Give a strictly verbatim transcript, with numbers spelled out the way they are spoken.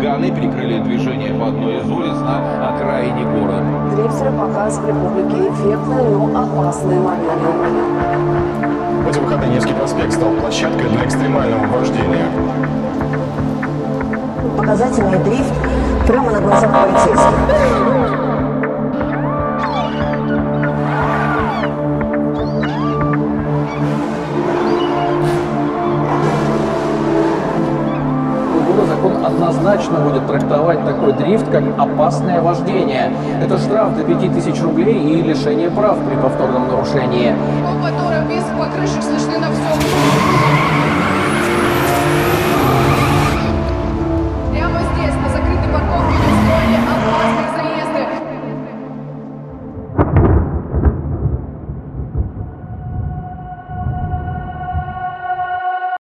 хулиганы перекрыли движение по одной из улиц на окраине города. Дрифтеры показывали публике эффектные, но опасные модели. В эти выходные Невский проспект стал площадкой для экстремального вождения. Показательный дрифт прямо на глазах полицейских. Закон однозначно будет трактовать такой дрифт как опасное вождение. Это штраф до пяти тысяч рублей и лишение прав при повторном нарушении. По которым без покрышек слышны на всем.